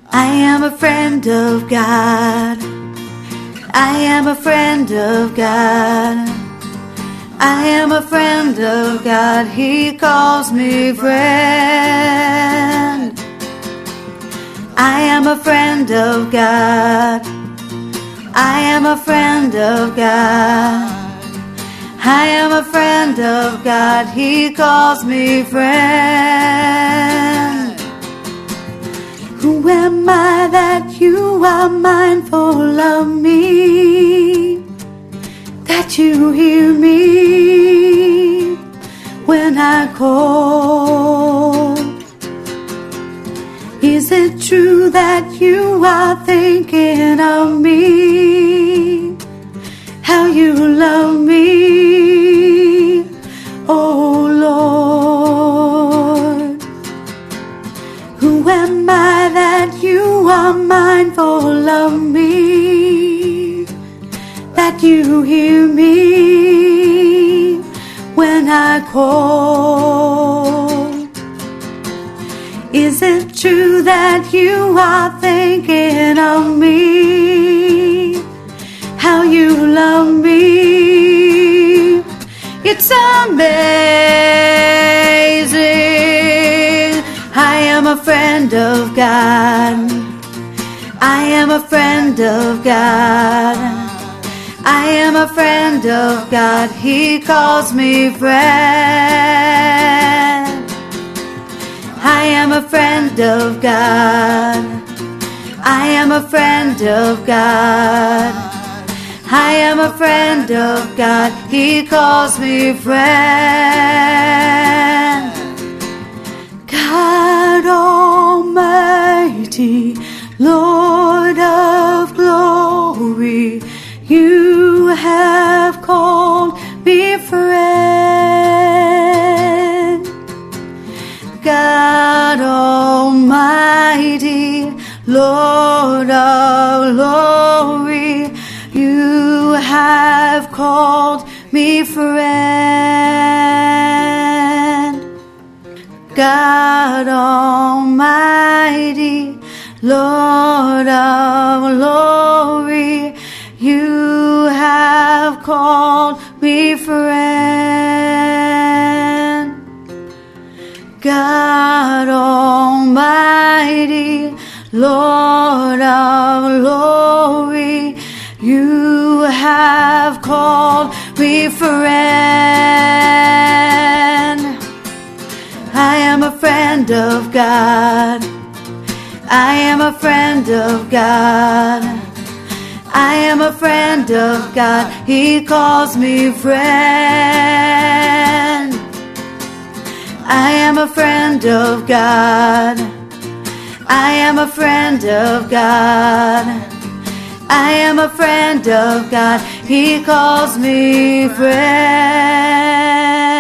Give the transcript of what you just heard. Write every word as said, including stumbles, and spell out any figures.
I am a friend of God. I am a friend of God. I am a friend of God. He calls me friend. I am a friend of God. I am a friend of God. I am a friend of God. He calls me friend. Who am I that you are mindful of me? That you hear me when I call? Is it true that you are thinking of me? How you love me, oh Lord. Who am I that you are mindful of me? That you hear me when I call? Is it true that you are thinking of me? How you love me? It's amazing. I am a friend of God. I am a friend of God. I am a friend of God. He calls me friend. I am a friend of God. I am a friend of God. I am a friend of God. He calls me friend. God Almighty, Lord of glory, you have called me friend. God Almighty, Lord of glory, you have called me friend. God Almighty, Lord of glory, you have called me friend. God Almighty, Lord of glory, you have called me friend. I am a friend of God. I am a friend of God. I am a friend of God. He calls me friend. I am a friend of God. I am a friend of God. I am a friend of God. He calls me friend.